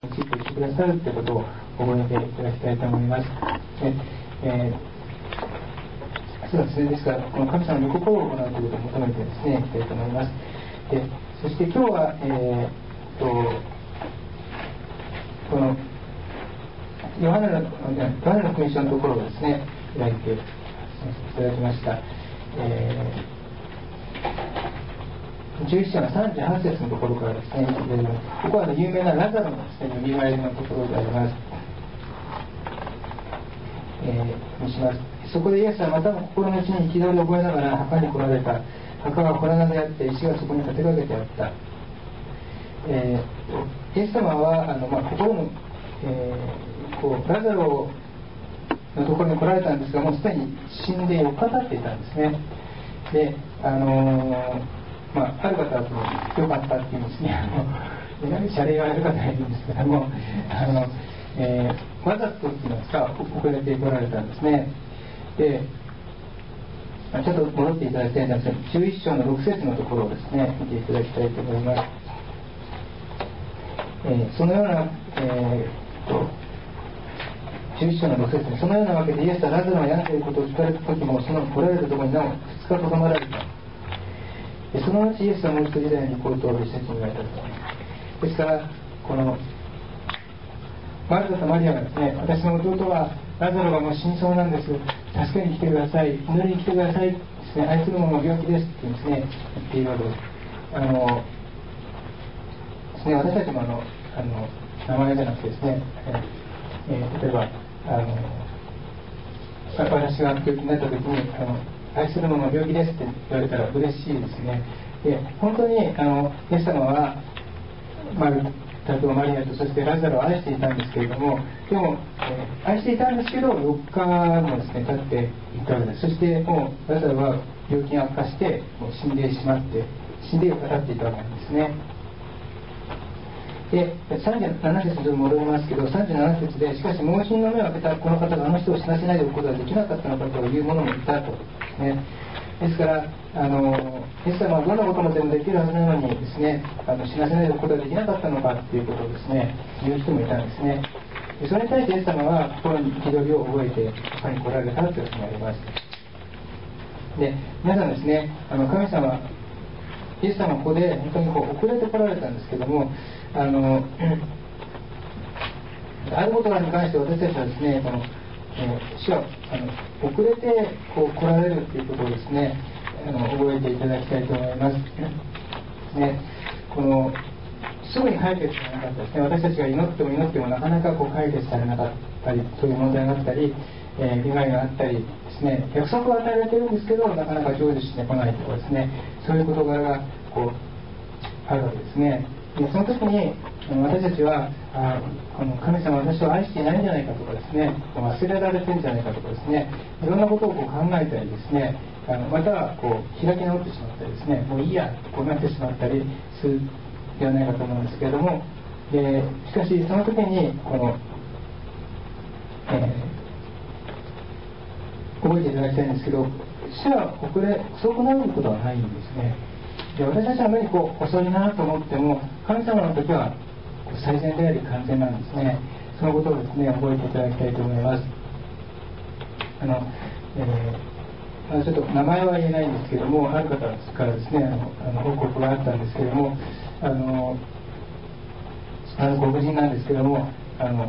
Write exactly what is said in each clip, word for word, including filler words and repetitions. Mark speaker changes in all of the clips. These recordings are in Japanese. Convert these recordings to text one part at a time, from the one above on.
Speaker 1: ついていってくださるということを覚えていただきたいと思います。でえー、そうですね、ですから、この神様の御心を行うということを求めてですね、いきたいと思います。でそして今日は、えー、とこのヨハネの、ヨハネの福音書のところをですね、開いていただきました。えーじゅういち章のさんじゅうはち節のところからですね、ここは有名なラザロのですね、よみがえりのところであります。えー、にします。そこでイエスはまたも心の内に憤りを覚えながら墓に来られた。墓が洞穴であって石がそこに立てかけてあった。えー、イエス様はあの、まあ、心の、えー、こうラザロのところに来られたんですが、もうすでに死んでよっか経っていたんですね。で、あのーまあ、ある方はその良かったっていうんですね、あの謝礼をやる方がいるんですけども、あの、えー、わざとっていうのが遅れてこられたんですね。で、ちょっと戻っていただきたいんですが、じゅういち章のろく節のところをですね、見ていただきたいと思います。えー、そのような、えー、とじゅういち章のろく節に、そのようなわけでイエスはラザロが病んでいることを聞かれた時も、その来られたところになおふつかとどまられた。その後イエスはもう一度ユダヤに行こうと弟子たちに言われたと。ですからこのマルタとマリアがですね、私の弟はラザロがもう死にそうなんです、助けに来てください、祈りに来てくださいですね、愛する者の病気ですってですね言っているわけです。あのですね、私たちもあのあの名前じゃなくてですね、えー、例えばあの私が病気になった時にあの愛する者の病気ですって言われたら嬉しいですね。で本当にあのイエス様はマルタとマリアとそしてラザロを愛していたんですけれども、でも、えー、愛していたんですけどよっかもですね経っていったわけです。そしてもうラザロは病気が悪化してもう死んでしまって死んでよっか経っていたわけなんですね。でさんじゅうなな節に戻りますけど、さんじゅうなな節で、しかし盲信の目を開けたこの方があの人を死なせないでおくことができなかったのかという者もいたとですね。ですからあのイエス様はどんなこともでもできるはずなのにですね、あの死なせないでおくことができなかったのかということをですね言う人もいたんですね。でそれに対してイエス様は心に憤りを覚えて墓に来られたというふうにあります。で皆さんですね、あの神様イエス様はここで本当にこう遅れて来られたんですけども、あのあることに関して私たちはですね、この、えー、主はあの遅れてこう来られるということをですね、あの覚えていただきたいと思います。ね、このすぐに解決されなかったですね。私たちが祈っても祈ってもなかなかこう解決されなかったり、そういう問題があったり、えー、被害があったりですね、約束は与えられているんですけど、なかなか成就してこないとかですね、そういう事柄がこうあるわけですね。でその時に私たちはあこの神様は私を愛していないんじゃないかとかですね、忘れられてるんじゃないかとかですね、いろんなことをこう考えたりですね、あのまたはこう開き直ってしまったりですね、もういいやとこうなってしまったりするではないかと思うんですけれども、でしかしその時にこの、えー、覚えていただきたいんですけど、主は遅れ遅くなることはないんですね。で私たちは何こう遅いなと思っても、神様の時は最善であり完全なんですね。そのことをですね覚えていただきたいと思います。あの、えー、あちょっと名前は言えないんですけども、ある方からですねあのあの報告があったんですけども、あのあのご婦人なんですけども、あの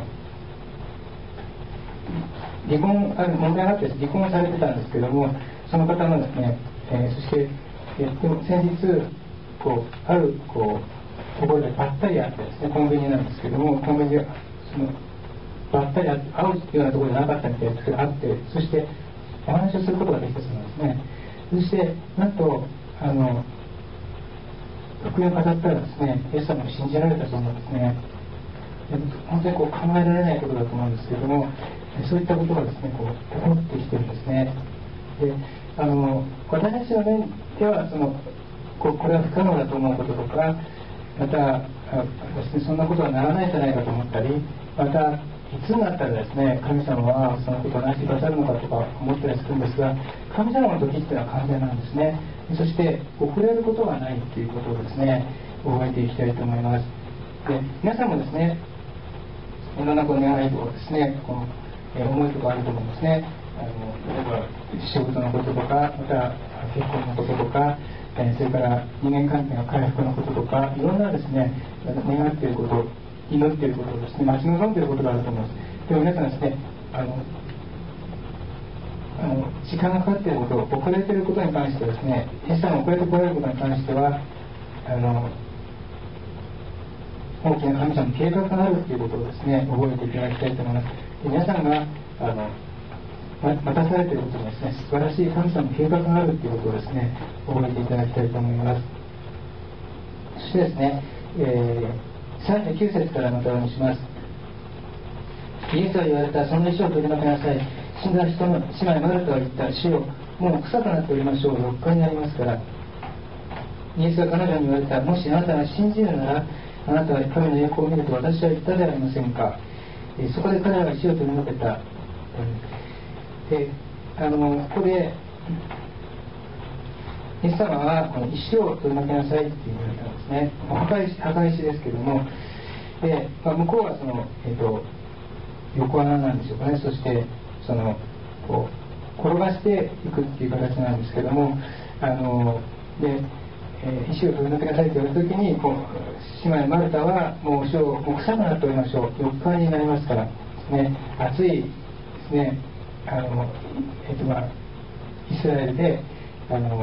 Speaker 1: 離婚ある問題があって離婚されてたんですけども、その方のですね、えー、そしてえでも先日こうあるこうところでばったり会ってですね、コンビニなんですけども、コンビニでそのばったり会うようなところじゃなかったみたいですけど会って、そしてお話をすることができたそうなんですね。そしてなんとあの福音を語ったらですね、イエス様を信じられたそうなんですね。本当にこう考えられないことだと思うんですけれども、そういったことがですねこう起こってきてるんですね。であの私たちの面ではそのここれは不可能だと思うこととか、またですね、そんなことはならないんじゃないかと思ったり、またいつになったらですね神様はそのことをなしてくださるのかとか思ったりするんですが、神様の時っていうのは完全なんですね。そして遅れることがないということをですね覚えていきたいと思います。で皆さんもですねいろんなこう願いとかですね、この、えー、思いとかあると思うんですね。あの例えば仕事のこととか、また結婚のこととか、えー、それから人間関係の回復のこととか、いろんなですね、願っていること、祈っていることをですね、待ち望んでいることがあると思います。でも皆さんですね、あのあの時間がかかっていること、遅れていることに関してはですね、イエス様が遅れてこられることに関しては、あの大きな神様の計画があるということをですね、覚えていただきたいと思います。で皆さんがあの待たされていることにですね、素晴らしい神様の計画があるということをですね、覚えていただきたいと思います。そしてですね、えー、さんじゅうきゅう節からまたお読みします。イエスは言われた、その石を取り除きなさい。死んだ人の姉妹マルタは言った、主よ、もう臭くなっておりましょう。よっかになりますから。イエスは彼女に言われた、もしあなたが信じるなら、あなたは神の栄光を見ると私は言ったではありませんか。えー、そこで彼は石を取り除けた。で、あのここでイエス様はこの石を取り除きなさいって言われたんですね。墓石、墓石ですけども、で、まあ、向こうはその、えーと、横穴なんでしょうかね。そしてそのこう転がしていくっていう形なんですけども、あので、えー、石を取り除きなさいと言われた時に、こう姉妹マルタはもうもう臭くなっておりましょう。よっかになりますからですね、暑いですね。あのえっとまあ、イスラエルであの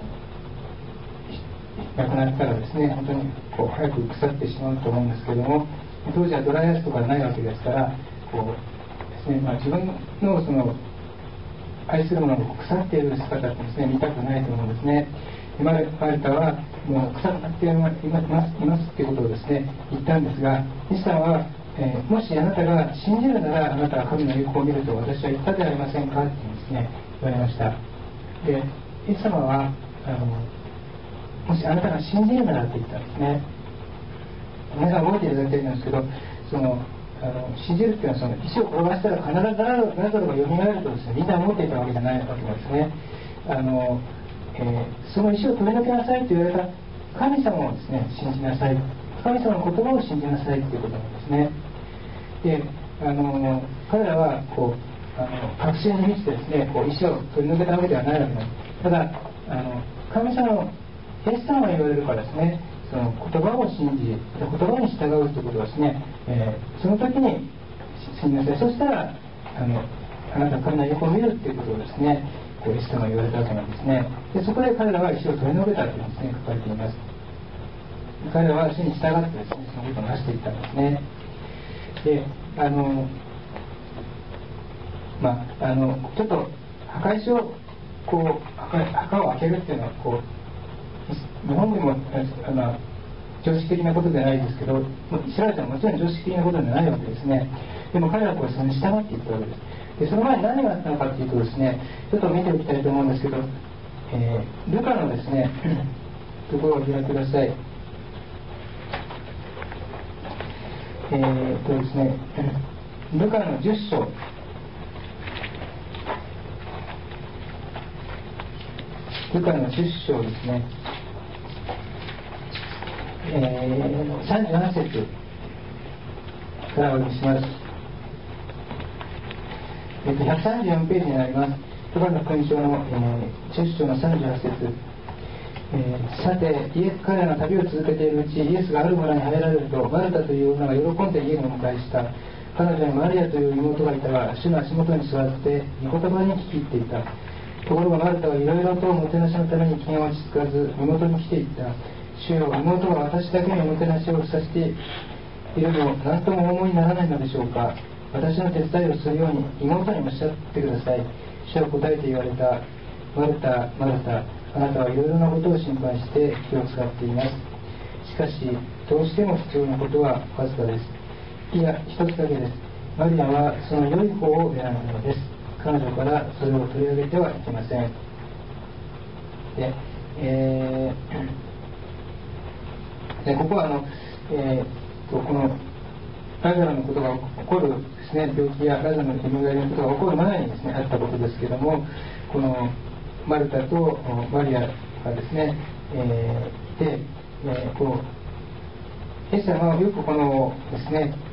Speaker 1: 亡くなったらですね、本当にこう早く腐ってしまうと思うんですけども、当時はドライアイスとかないわけですから、こうですね、まあ、自分のその愛するものが腐っている姿ってですね、見たくないと思うんですね。マルタはもう腐くなっていますいますっていうことをですね、言ったんですが、イエス様は、えー、もしあなたが信じるなら、あなたは神の栄光を見ると私は言ったではありませんかってですね、言われました。で、イエス様はあのもしあなたが信じるならって言ったんですね。皆さん覚えていただきたいんですけど、そのあの信じるっていうのは、その石を転がしたら必ずラザロがよみがえるとですね、みんな思っていたわけじゃないわけですね。あの、えー、その石を取り除けなさいと言われた神様をですね、信じなさい。神様の言葉を信じなさいということなんですね。で、あの彼らはこうあの確信に満ちてですね、こう石を取り除けたわけではないわけです。ただ、あの神様のイエス様が言われるからですね、その言葉を信じ、言葉に従うということはですね、えー、その時に信じなさい。そしたら、あのあなたの神の栄光を見るということをですね、こうイエス様が言われたわけなんですね。で、そこで彼らは石を取り除けたというですね、書かれています。彼らは主に従ってですね、そのことを成していったんですね。で、あの、まあ、あの、ちょっと墓石をこう墓、墓を開けるっていうのはこう日本でもあの常識的なことじゃないですけど、イスラエルでももちろん常識的なことじゃないわけですね。でも彼らはこれそれに従っていったわけです。で、その前に何があったのかというとですね、ちょっと見ておきたいと思うんですけど、えー、ルカのですね、ところを開いてください。えーっとですね、ルカのじゅっ章。ルカのじゅっ章ですね。えー、さんじゅうはち節からお読みします。えっと、ひゃくさんじゅうよんページになります。ルカの福音書の、えー、じゅっ章のさんじゅうはち節。えー、さて、イエス彼らの旅を続けているうち、イエスがある村に入られると、マルタという女が喜んで家にお迎えした。彼女にマリアという妹がいたが、主の足元に座って御言葉に聞き入っていた。ところがマルタはいろいろともてなしのために気が落ち着かず、妹に来ていった。主よ、妹が私だけにおもてなしをさせているのを何ともお思いにならないのでしょうか。私の手伝いをするように妹におっしゃってください。主は答えて言われた。マルタ、マルタ、あなたはいろいろなことを心配して気を使っています。しかし、どうしても必要なことはわずかです。いや、一つだけです。マリアはその良い方を選んだのです。彼女からそれを取り上げてはいけません。で、えー、でここはあの、えー、とこのラザロのことが起こるですね、病気やラザロの蘇りのことが起こる前にですね、あったことですけれども、このマルタとマリアがですね、えー、いて、えー、こうイエス様はよくこのですね、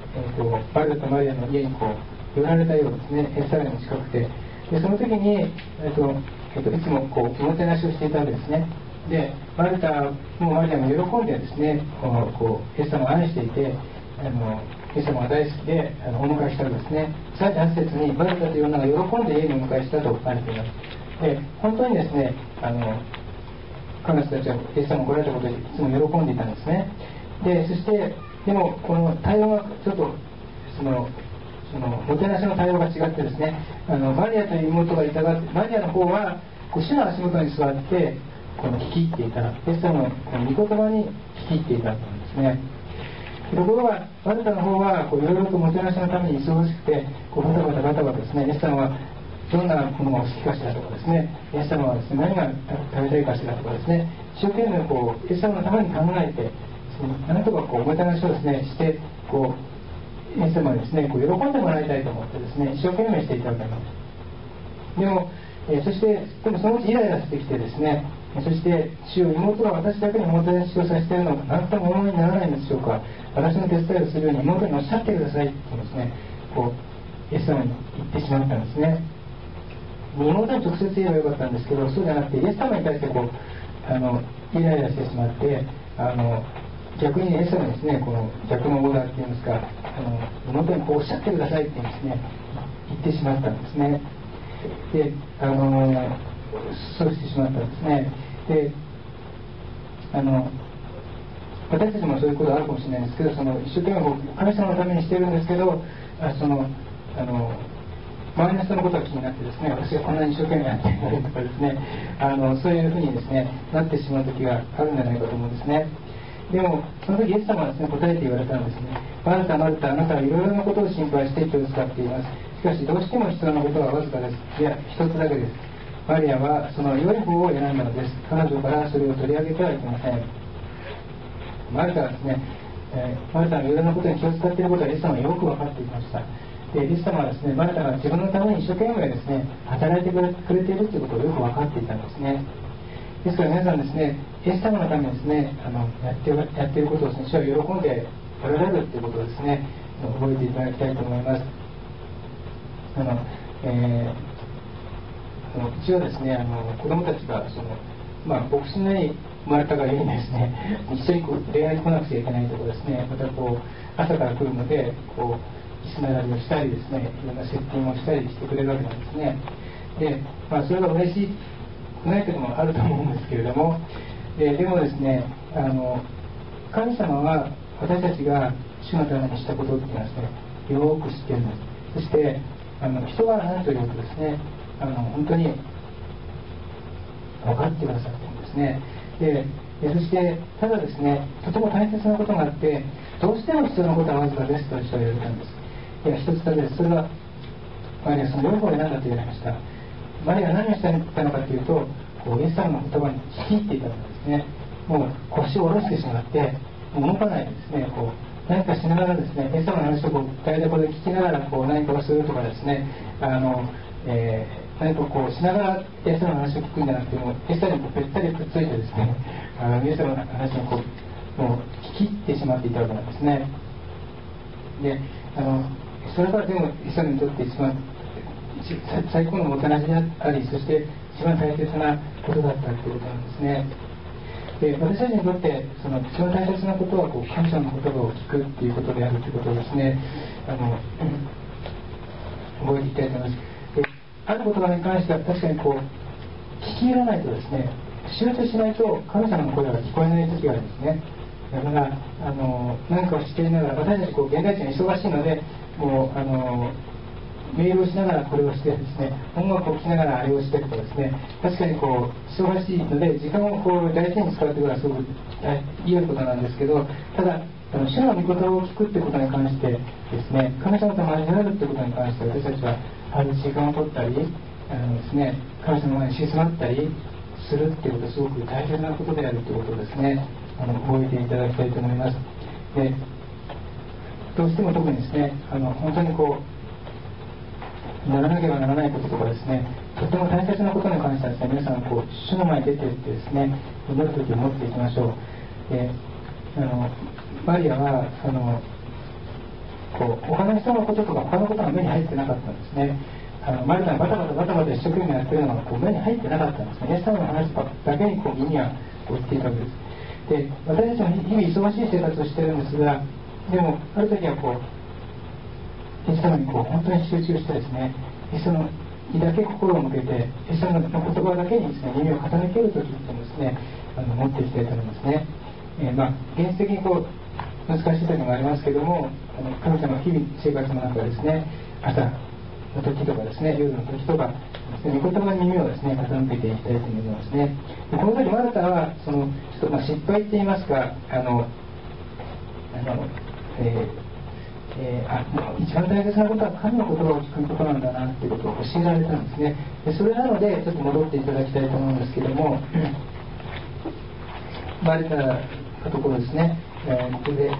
Speaker 1: えー、とマルタとマリアの家にこう寄られたようですね。エルサレムの近くて、でその時に、えーとえー、といつもこうおもてなしをしていたわけですね。でマルタもマリアも喜んでですね、こうこうイエス様を愛していて、あのイエス様が大好きであのお迎えしたわけですね。さんじゅうはち節にマルタという女が喜んで家にお迎えしたと書かれています。で本当にですね、あの彼女たちはイエス様が来られたことでいつも喜んでいたんですね。でそしてでもこの対応がちょっとそのそのもてなしの対応が違ってですね、あのマリアという妹がいたがマリアの方はこう主の足元に座ってこの聞き入っていた、イエス様のこの御言葉に聞き入っていたんですね。ところがマルタの方はこういろいろともてなしのために忙しくてこうバタバタバタバタですね、イエス様はどんなものがお好きかしらとかですね、イエス様はですね何が食べたいかしらとかですね、一生懸命こうイエス様のために考えてなんとかこうおもてなしをですねしてこうイエス様にですねこう喜んでもらいたいと思ってですね一生懸命していたわけなんです。でも、えー、そしてでもそのうちイライラしてきてですね、そして主よ、妹が私だけにおもてなしをさせているのか何とも思いにならないんでしょうか、私の手伝いをするように妹におっしゃってくださいってですねこうイエス様に言ってしまったんですね。妹に直接言えばよかったんですけど、そうじゃなくてイエス様に対してこうあのイライラしてしまってあの逆にイエス様にですねこの逆のオーダーっていうんですか、あの妹にこうおっしゃってくださいってですね言ってしまったんですね。であのそうしてしまったんですね。であの私たちもそういうことあるかもしれないんですけど、その一生懸命神様のためにしてるんですけど、あそのあの周りの人のことが気になってですね、私がこんなに一生懸命やっているのにとかですね、あのそういうふうにですねなってしまう時があるんじゃないかと思うんですね。でもその時イエス様はですね答えて言われたんですね。マルタマルタ、あなたはいろいろなことを心配して気を使っています。しかしどうしても必要なことはわずかです。いや一つだけです。マリアはその良い方を選んだのです。彼女からそれを取り上げてはいけません。マルタはですね、えー、マルタのいろいろなことに気を使っていることはイエス様はよく分かっていました。でイエス様はですね、マルタが自分のために一生懸命ですね働いてくれているということをよく分かっていたんですね。ですから皆さんですね、イエス様のためにですねあのやってやっていることをですね主は喜んでおられるということをですね覚えていただきたいと思います。あの、えー、あのうちはですねあの子供たちがその、まあ、牧師の家に生まれたがゆえにですね一緒にこう礼拝に来なくちゃいけないとかですね、またこう朝から来るのでこう椅子並びをしたりですね、いろんなセッティングをしたりしてくれるわけなんですね。で、まあ、それが嬉しくない時もあると思うんですけれども、で, でもですねあの神様は私たちが主のためにしたことっていうのはですねよく知っているんです。そしてあの人が何というとですねあの本当に分かってくださっているんですね。でそしてただですねとても大切なことがあって、どうしても必要なことはわずかですと私は言われたんです。いや一つだけです。それはマリアその良い方を選んだと言われました。マリアが何をしていたのかというと、こうイエス様の言葉に聞き入っていたんですね。もう腰を下ろしてしまってもう動かないでですねこう何かしながらですねイエス様の話をこう台所で聞きながらこう何かをするとかですね、あの、えー、何かこうしながらイエス様の話を聞くんじゃなくて、もうイエス様にこうべったりくっついてですねあのイエス様の話にこうもう聞き入ってしまっていたわけなんですね。であのそれからでもイエス様にとって一番最高のもてなしであり、そして一番大切なことだったということなんですね。で私たちにとってその一番大切なことはこう神様の言葉を聞くっていうことであるということをですねあの、うん、覚えていきたいと思います。である言葉に関しては確かにこう聞き入らないとですね、集中しないと神様の声が聞こえない時があるんですね。だからあの何かをしていながら、私たちこう現代人は忙しいのでもうあのメールをしながらこれをしてですね、音楽を聴きながらあれをしてとかですね、確かにこう忙しいので時間をこう大事に使うということはすごく良いことなんですけど、ただあの主の御言葉を聞くってことに関してですね、神様と交わるってことに関して私たちはある時間を取ったりあのですね、神様の前に静まったりするっていうことはすごく大切なことであるということをですね、あの覚えていただきたいと思います。でどうしても特にですねあの本当にこうならなければならないこととかですね、とても大切なことに関してはですね、皆さんこう主の前に出ていってですね、祈る時を持っていきましょう。であのマリアはあのこう他の人のこととか他のことが目に入ってなかったんですね。あのマルタがバタバタバタバタ一生懸命やってるのがこう目に入ってなかったんですね。イエス様の話だけにこう耳がこう言っていたわけです。で、私たちも日々忙しい生活をしているんですが、でもある時はこうイエス様にこう本当に集中してですね、イエス様にだけ心を向けて、イエス様の言葉だけにですね耳を傾ける時っていうのをですね、あの持っていきたいと思いますね。えー、まあ現実的にこう難しい時もありますけども、あの神様の日々生活の中ですね、朝の時とかですね、夜の時とか御言葉に耳をですね傾けていきたいと思いますね。でこの時マルタはそのちょっとまあ失敗って言いますか、あのあの、えーえー、あ一番大切なことは神の言葉を聞くことなんだなっていうことを教えられたんですね。でそれなのでちょっと戻っていただきたいと思うんですけども、マルタのところですね、えー、ここで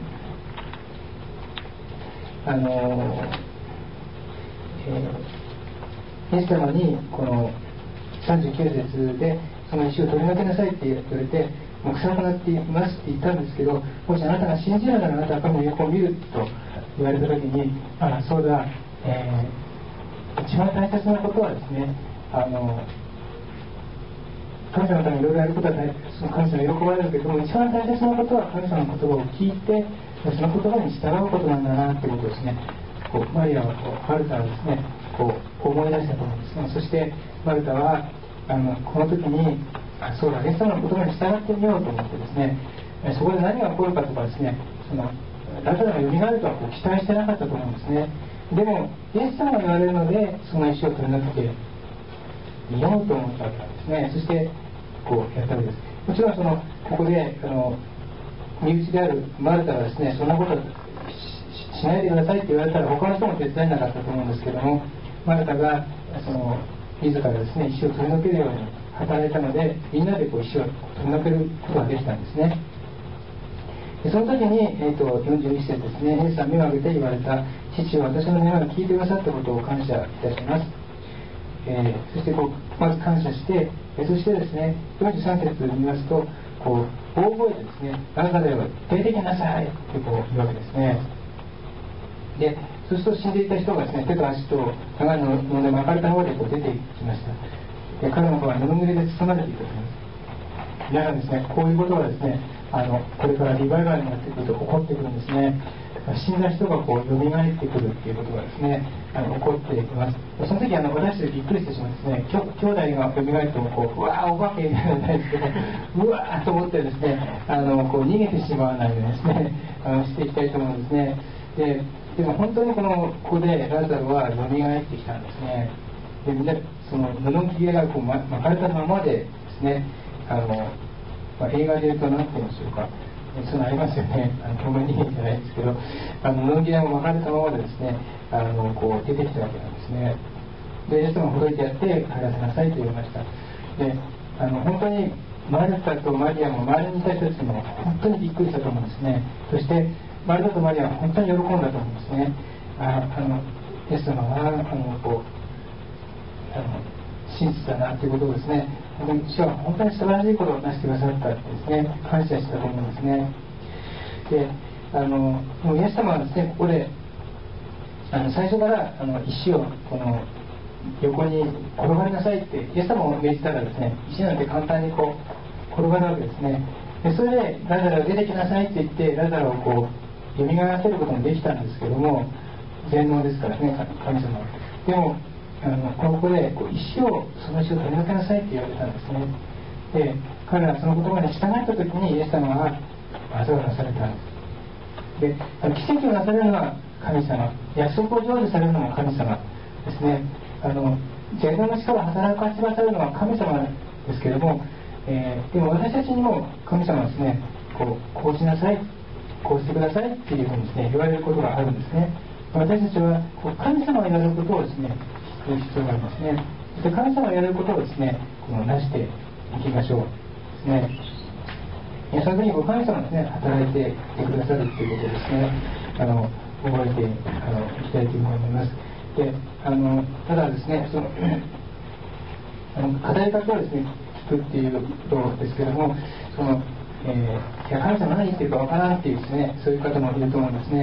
Speaker 1: あのえー、イエス様にこのさんじゅうきゅう節でその石を取り除けなさいって言われて、もう臭くなっていますって言ったんですけど、もしあなたが信じるならあなたは神の横を見ると言われた時に、ああそうだ、えー、一番大切なことはですね、あの神様のためにいろいろやることはその神様に喜ばれるけども、一番大切なことは神様の言葉を聞いてその言葉に従うことなんだなってことですね。こうマリアはこうマルタはですねこう思い出したと思うんですね。そしてマルタはあのこの時にあそうだイエス様の言葉に従ってみようと思ってですね、そこで何が起こるかとかですね、そのラザロがよみがえるとはこう期待してなかったと思うんですね。でもイエス様が言われるのでその石を取り除け見ようと思ったわけなんですね。そしてこうやったわけです。もちろんそのここであの身内であるマルタがですねそんなことしないでくださいって言われたら他の人も手伝えなかったと思うんですけども、マルタがその自らですね石を取り除けるように働いたので、みんなでこう石を取り除けることができたんですね。でその時に、えー、とよんじゅういち節ですね、イエスは目を上げて言われた、父は私の願いを聞いてくださったことを感謝いたします。えー、そしてこうまず感謝して、えー、そしてですねよんじゅうさん節を見ますと、こう大声でですねラザレを出てきなさいってこう言うわけですね。でそうすると死んでいた人がですね手と足と長い布で巻かれた方でこう出てきました。で彼の方は布切れで包まれていたと思います。皆さんですね、こういうことがですねあのこれからリバイバルになってくると起こってくるんですね。死んだ人がこう蘇ってくるっていうことがですねあの起こってきます。その時あの私たちびっくりしてしまってですね、兄弟が蘇ってもこううわーお化けみたいなんですけどうわーと思ってですねあのこう逃げてしまわないようにですねあのしていきたいと思うんですね。ででも本当にこのここでラザロは蘇ってきたんですね。でみんなその布切れがこう巻かれたままでですね、あの、まあ、映画で言うと何て言うんでしょうか、そういうのありますよね、あの透明人間じゃないですけど、あの布切れも巻かれたままでですねあのこう出てきたわけなんですね。でイエス様がほどいてやって帰らせなさいと言われました。であの本当にマルタとマリアも周りにいた人たちも本当にびっくりしたと思うんですね。そしてマルタとマリアは本当に喜んだと思うんですね。ああのイエス様はあのこうあの真実だなということをですね、本当に主は本当に素晴らしいことをなしてくださったってですね感謝したと思うんですね。であのイエス様はですねここであの最初からあの石をこの横に転がりなさいってイエス様を命じたらですね、石なんて簡単にこう転がるわけですね。でそれでラザロ出てきなさいって言ってラザロをこう蘇らせることもできたんですけども、全能ですからね神様は。でもあのここでこう石をその石を取り除けなさいって言われたんですね。で彼らはその言葉に従った時にイエス様は技をなされたんです。で奇跡をなされるのは神様、約束を成就されるのも神様ですね。あの邪道の力を働かせなさるのは神様ですけれども、えー、でも私たちにも神様はですねこう、こうしなさいこうしてくださいっていうふうにですね言われることがあるんですね。私たちはこう神様が言われることをですね聞く必要がありますね。で神様が言われることをですねこのなしていきましょうですね。その時に神様ですね働いていてくださるということをですねあの覚えてあのいきたいというふうに思います。であのただですねそのあの語りかけをですね聞くっていうことですけども、その、えー、いや神様何言ってるかわからんっていうですねそういう方もいると思うんですね。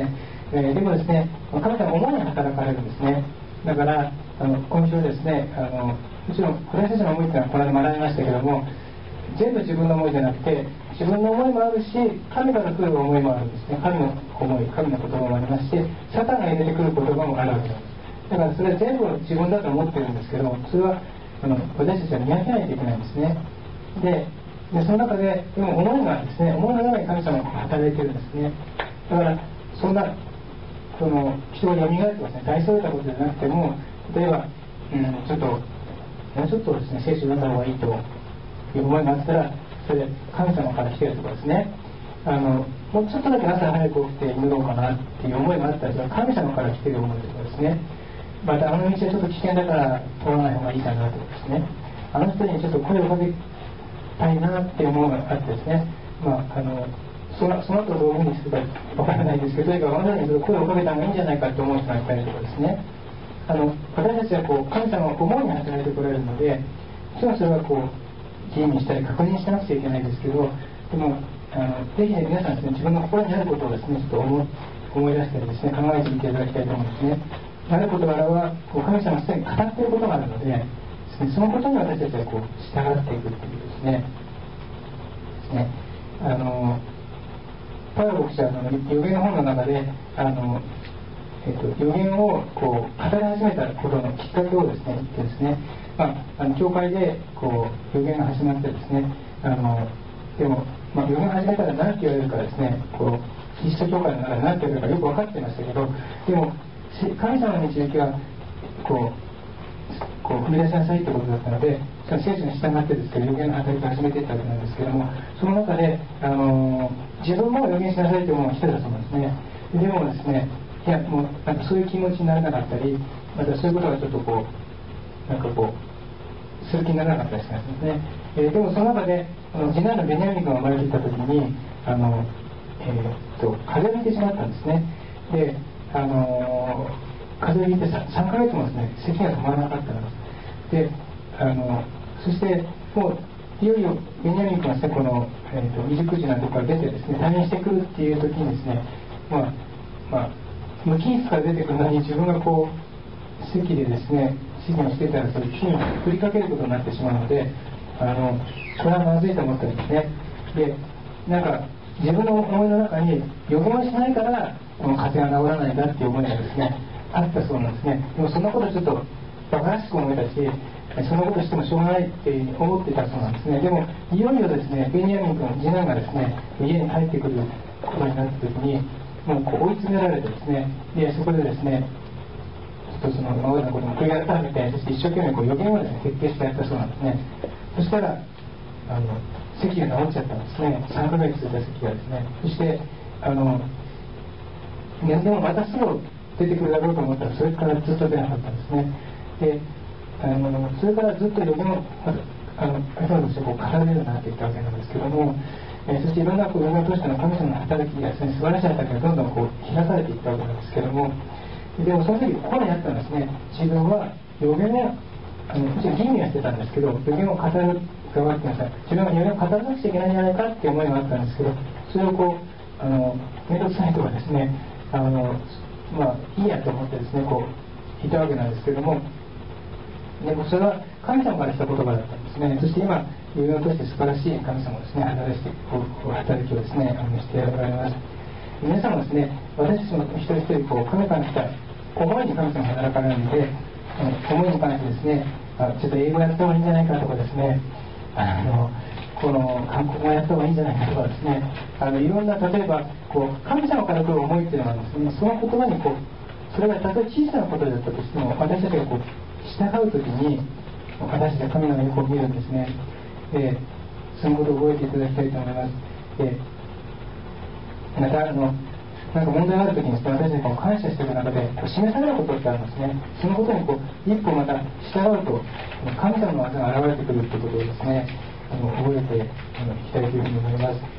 Speaker 1: えー、でもですね、神様は思いに働かれるんですね。だからあの今週ですね、あのもちろん私たちの思いというのはこの間学びましたけども、全部自分の思いじゃなくて、自分の思いもあるし、神から来る思いもあるんですね。神の思い、神の言葉もありますし、サタンが入れてくる言葉もあるわけなんです。だからそれは全部自分だと思ってるんですけど、それはあの私たちは見分けないといけないんですね。で、でその中で、でも思いがですね、思いの中に神様が働いてるんですね。だからそんなその人が蘇ってますね、大それたことじゃなくても、例えば、うん、ちょっともうちょっとですね、聖書を読んだ方がいいという思いがあったら、それで神様から来てるとかですね、あのもうちょっとだけ朝早く起きて祈ろうかなっていう思いがあったら、それは神様から来てる思いとかですね、またあの道はちょっと危険だから通らない方がいいかなとかですね、あの人にちょっと声をかけたいなっていう思いがあってですね、まああのそのその後どういうふうにするかわからないですけど、とにかくあの人に声をかけた方がいいんじゃないかと思う人がいたりとかですね、あの私たちはこう神様の思いに働いてこられるので、もちろんそれはこう吟味したり確認しなくちゃいけないですけど、でもあのぜひ、ね、皆さんですね、自分の心にあることをですね、ちょっと思思い出したりですね、考えてみていただきたいと思うんですね。ある事柄はこう神様がすでに語っていることがあるので、そのことに私たちはこう従っていくということですね。ですね、あのパウロ牧師はあの預言の本の中であの、えっと、預言をこう語り始めたことのきっかけをですね言ってですね、まあ、あの教会でこう預言が始まってですね、あのでも、まあ、預言が始めたら何て言われるかですね、こうキリスト教会の中で何て言われるかよく分かってましたけど、でも神様の導きはこうこう踏み出しなさいということだったので、その聖書に従ってですけど預言の働きを始めていったわけなんですけども、その中で、あの自分も預言しなさいというものが一人だそうなんですね。でもですね、いやもうなんかそういう気持ちにならなかったり、またそういうことがちょっとこうなんかこうする気にならなかったりしたんですね。えー、でもその中であの次男のベニヤミン君が生まれてきた時にあの、えー、っと風邪をひいてしまったんですね。であの風邪をひいてさんかげつもですね、咳が止まらなかったんです。であのそしてもういよいよベニヤミン君はですね、この、えー、と未熟児なところから出てですね、退院してくるっていう時にですね、まあまあ無菌室から出てくるのに自分がこう席でですね指示をしていたら、それ火に振りかけることになってしまうので、あのそれはまずいと思ったんですね。でなんか自分の思いの中に予言をしないからこの風邪が治らないんだっていう思いがですねあったそうなんですね。でもそんなことちょっとバカらしく思えたし、そんなことしてもしょうがないっていうふうに思っていたそうなんですね。でもいよいよですね、ベニヤミン君次男がですね家に帰ってくることになった時に、もうこう追い詰められてですね、でそこでですねちょっとその今までのことも悔い改めて、そして一生懸命こう予言をですね徹底してやったそうなんですね。そしたらあの咳が治っちゃったんですね。さんかげつ続いた咳がですね。そしてあのでもまたすぐ出てくるだろうと思ったら、それからずっと出なかったんですね。であのそれからずっと予言をあの神様としてこう語れるようになっていったわけなんですけども、えー、そしていろんなこう予言を通しての神様の働きがですね、素晴らしい働きがどんどんこう開かれていったわけなんですけども、でもその時心にあったんですね。自分は予言をあのもちろん吟味はしてたんですけど、予言を語る側っていうんですか、自分は予言を語らなくちゃいけないんじゃないかっていう思いがあったんですけど、それをこうあの面倒くさいとかですね、あのまあいいやと思ってですねこういたわけなんですけども、でもそれは神様からした言葉だったんですね。そして今予言を通して素晴らしい神様をですね働いてこう働きをですねあのしておられます。皆さんもですね、私たちの一人一人こう神から来た思いに神様が働かれるので、思いに関してですね、あちょっと英語やった方がいいんじゃないかとかですね、あのこの韓国語やった方がいいんじゃないかとかですね、あのいろんな例えばこう神様から来る思いっていうのはですね、その言葉にこうそれがたとえ小さなことだったとしても、私たちがこう従うときに私たちは神の横を見るんですね。でそのことを覚えていただきたいと思います。でまたあのなんか問題があるときにですね、私たちが感謝している中で示されることってあるんですね。そのことにこう一歩また従うと神様の技が現れてくるということをですね、あの覚えていきたいというふうに思います。ね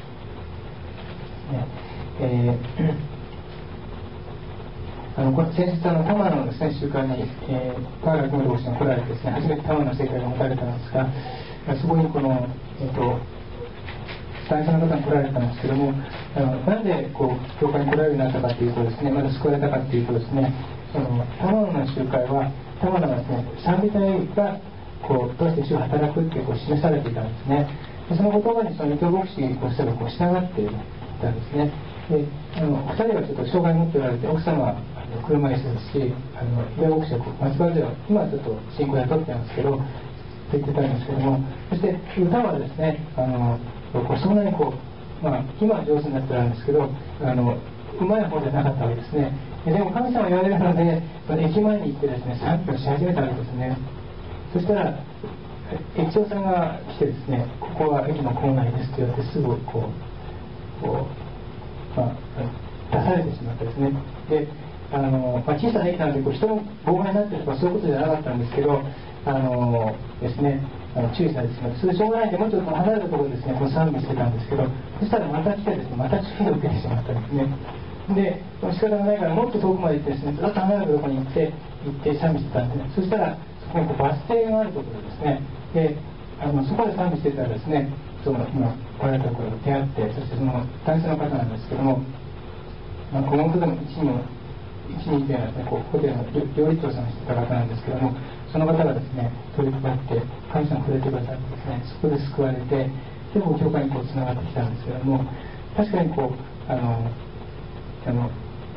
Speaker 1: えーあのこの先日あの多摩のですね集会に、えー、パウラ・キム牧師が来られてですね、初めて多摩の聖会が持たれたんですが、そこにこの、えーと男性の方に来られたんですけども、あのなんでこう教会に来られるようになったかというとですね、まだ救われたかというとですね、その玉野の集会は玉野はですね、賛美隊がこうどうして主が働くってこう示されていたんですね。でその言葉にその伊藤牧師ご夫妻がこう従っていたんですね。であのふたりはちょっと障害を持っておられて、奥様はあの車椅子ですし、あの伊藤牧師は松原では今はちょっと進行で取ってますけどって言ってたんですけども、そして歌はですね、あのこうそんなにこう、まあ、今は上手になってるんですけど、あのうまい方じゃなかったわけですね。でも神様言われるので、その駅前に行ってですね、賛美をし始めたわけですね。そしたら駅長さんが来てですね、ここは駅の構内ですと言われて、すぐこう、こうまあ、出されてしまったですね。であの、まあ、小さな駅なのでこう人の妨害になってるとかそういうことじゃなかったんですけど、あのですね、あの注意されてしまって、それでしょうがないんでもうちょっと離れたところでですね、こう賛美してたんですけど、そしたらまた来てですね、また注意を受けてしまったんですね。で仕方がないからもっと遠くまで行ってですね、ずっと離れたところに行って行って賛美してたんですね。そしたらそこにこうバス停があるところですね、であのそこで賛美してたらですね、その今来られたところに出会って、そしてその男性の方なんですけども、まあ、このことでも一人一人というのはですね、こうホテルの料理長さんをしてた方なんですけども、その方がですね取り掛かって神様に触れてくださってですね、そこで救われて、でこう教会にこうつながってきたんですけども、確かにこうあのあの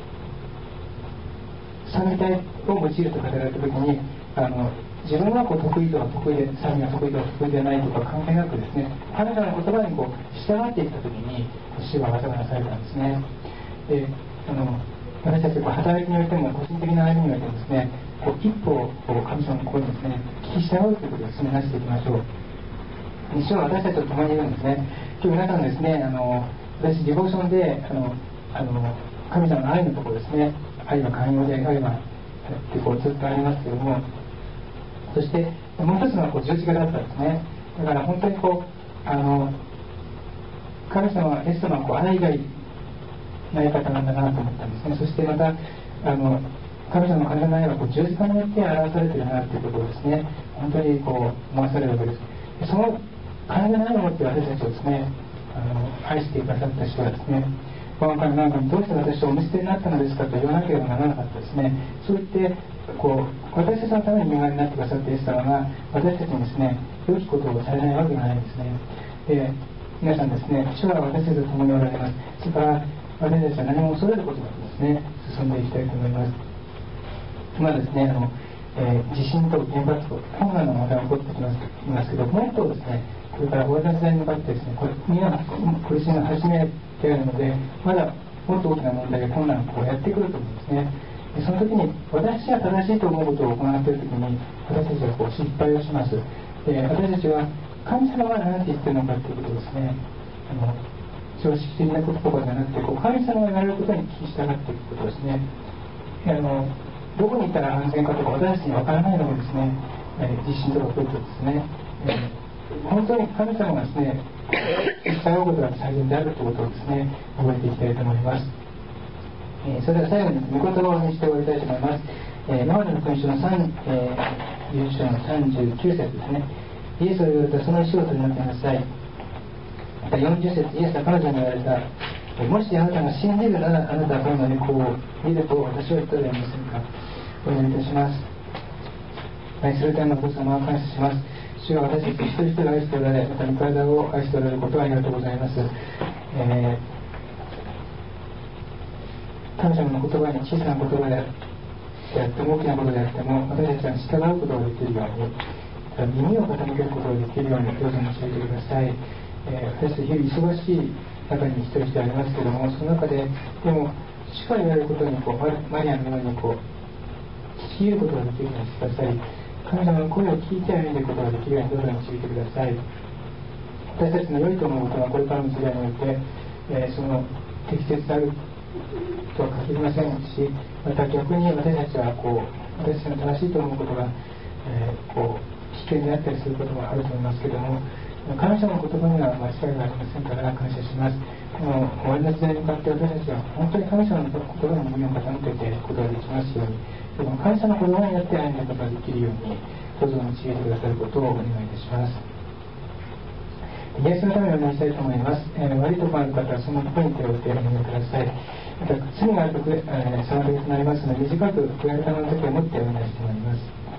Speaker 1: 賛美隊を用いると語られた時に、あの自分がこう得意とか得意で賛美が得意とか得意でないとか関係なくですね、神様の言葉にこう従っていった時に主が技がなされたんですね。であの私たちは働きにおいても個人的な歩みにおいてもですね、こう一歩を神様の声にですね聞き従うということを進め出していきましょう。主は私たちと共にいるんですね。今日皆さんですね、あの私ディボーションであのあの神様の愛のところですね、愛は寛容で愛はってこうずっとありますけれども、そしてもう一つのはこう十字架だったんですね。だから本当にこうあの神様はイエス様はこう愛以外ない方なんだなと思ったんですね。そしてまたあの神様の神の愛はこう十字架によって表されているなということをですね、本当にこう思わされるわけです。その神の愛を持って私たちをですね、あの愛してくださった人はですね、この神の中にどうして私をお見捨てになったのですかと言わなければならなかったですね。そう言ってこう私たちのために身代わりになってくださったイエス様が私たちにですね、良きことをされないわけがないんですね。で皆さんですね、主は私たちと共におられます。それから私たちは何も恐れることなくですね、進んでいきたいと思います。今ですね、あの、えー、地震と原発と困難な問題が起こってきますいますけど、もっとですね、これから終わりの時代に向かってですね、これみんな苦しみが始めているので、まだもっと大きな問題や困難がこうやってくると思うんですね。でその時に私が正しいと思うことを行っている時に私たちはこう失敗をします。で私たちは神様が何て言ってるのかということをですね、あの常識的な言葉じゃなくてこう神様が言われることに聞き従っていくことですね。あのどこに行ったら安全かとか私たちに分からないのでですね、えー、地震とか来るとですね、えー、本当に神様がですね従うことが最善であるということをですね覚えていきたいと思います。えー、それでは最後に御言葉をにして終わりたいと思います。えー、マルコの福音書のさん、えー、じゅう章のさんじゅうきゅう節ですね。イエスを言われたその石を取り除きなさい。またよんじゅう節、イエスは彼女に言われた。もしあなたが信じるならあなたはこの御子を見ると私は言ったではありませんか。お願いいたします。愛する天のお父様を感謝します。主は私たち一人一人愛しておられ、また御体を愛しておられることをありがとうございます。えー、神様の言葉に小さな言葉であっても大きなことであっても私たちは従うことができるように、耳を傾けることができるようにどうぞ教えてください。えー、私たち日々忙しい中に一人一人ありますけれども、その中ででも主から言われることにこうマリアのようにこう聞き入ることができるようにしてください。神様の声を聞いて歩んでいくことができるようにどうぞ導いてください。私たちの良いと思うことはこれからの時代において、えー、その適切であるとは限りませんし、また逆に私たちはこう私たちの正しいと思うことが、えー、こう危険であったりすることもあると思いますけれども、感謝の言葉には間違いがありませんから感謝します。この終わりの時代に向かって私たちは本当に感謝の言葉に耳を傾けていくことができますように、その感謝の言葉によって歩んでいくことができるようにどうぞ導いてくださることをお願いいたします。 イエスのためにお祈りしたいと思います。えー、悪いところある方はそのところに手を置いてお祈りください。また罪があると、えー、触りとなりますので、短く悔い改めの時を持ってお祈りしてまいります。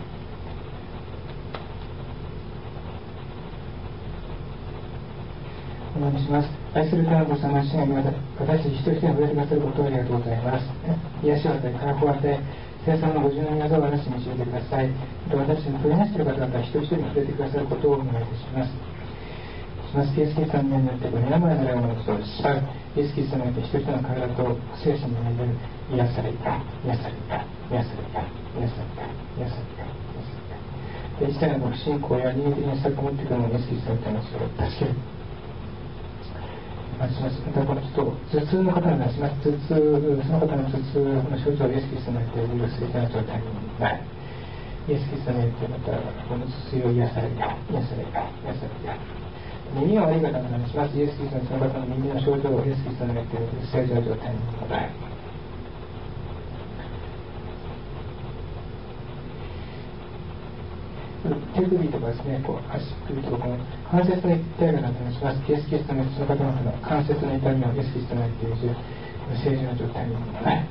Speaker 1: お願いします。愛する天の父様、主が私一人一人に触れてくださることをありがとうございます。癒しを与え、解放を与え、聖様のご自由の御業を私に導いてください。また私に触れなしている方々、一人一人に触れてくださることをお願いいたします。します。イエス・キリストの皆によって、この病の霊をものとしばう。イエス・キリストによって一人一人の体と精神の間に癒された、癒された、癒された、癒された、癒された、癒された。で、一切の不信仰や人間的な施策を持ってくるのをイエス・キリストによってのそれを助ける。します。またこの人頭痛の方になします。頭痛、その方の頭痛の症状をイエス・キリストによって許すべきな状態になる。イエス・キリストによってまたこの頭痛を癒された、癒された、癒された。耳が悪い方になします。イエス・キリストにその方の耳の症状をイエス・キリストによって正常状態になる。手首とかですね、こう足首とかこの関節の痛みがなったりします。イエス・キリストのその方の関節の痛みをイエス・キリストの言っている正常な状態になる。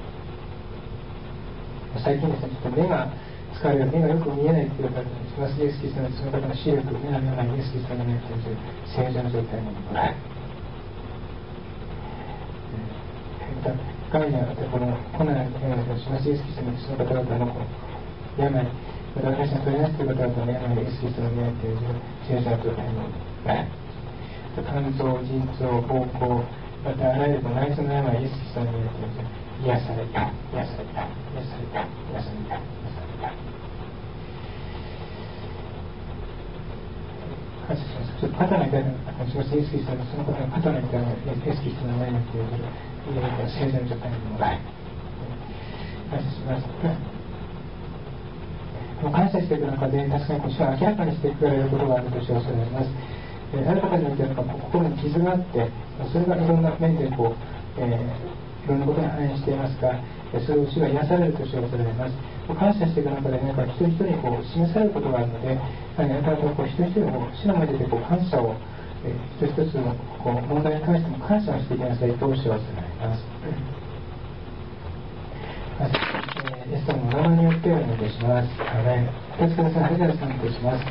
Speaker 1: 最近ですね、ちょっと目が疲れる、目がよく見えないという方にします。イエス・キリストのその方の視力、目が見えないイエス・キリストの言っている正常な状態になる。また、癌にあってこのコナンにお願いします。イエス・キリストのその方々の病、また私の取り出している方々の病をイエス・キリストの宮にという正常な状態になる。肝臓、腎臓、膀胱、またあらゆる内臓の病をイエス・キリストの宮にという癒された、癒された、癒された、癒された、癒された。感謝します。ちょっと肩の痛みが感じます。イエス・キリストのその方の肩の痛みをイエス・キリストの宮にという正常な状態になる。感謝します。感謝していく中で、確かに主は明らかにしていくられることがあると主はおっしゃられます。えー、ある方においては心に傷があって、それがいろんな面でこう、えー、いろんなことに反映していますが、それを主が癒されると主はおっしゃられます。感謝していく中で、何か一人一人にこう示されることがあるので、あなた方はこう一人一人の主の前でこう感謝を、えー、一つ一つのこう問題に関しても感謝をしていきなさいと主はおっしゃられます。イエス様の名前によってお願いいたします。アメン。お立ちください。それでは賛美します。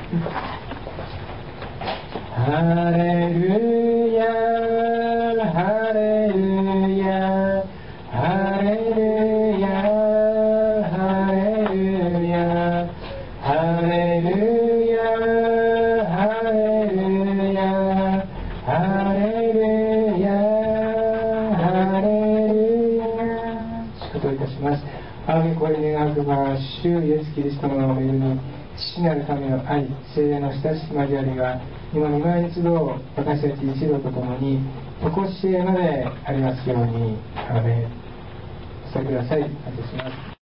Speaker 1: ハレルヤ、ハレルヤ、ハレルヤ、ハレルヤ、ハレルヤ、ハレルヤ、ハレルヤ、ハレルヤ。祝祷いたします。あげこれ願うば、主イエス・キリストの恵み、父なる神の愛、聖霊の親しき交わりが、今御前一度、私たち一同とともに、とこしえまでありますように。アーメン。お伝えください。感謝します。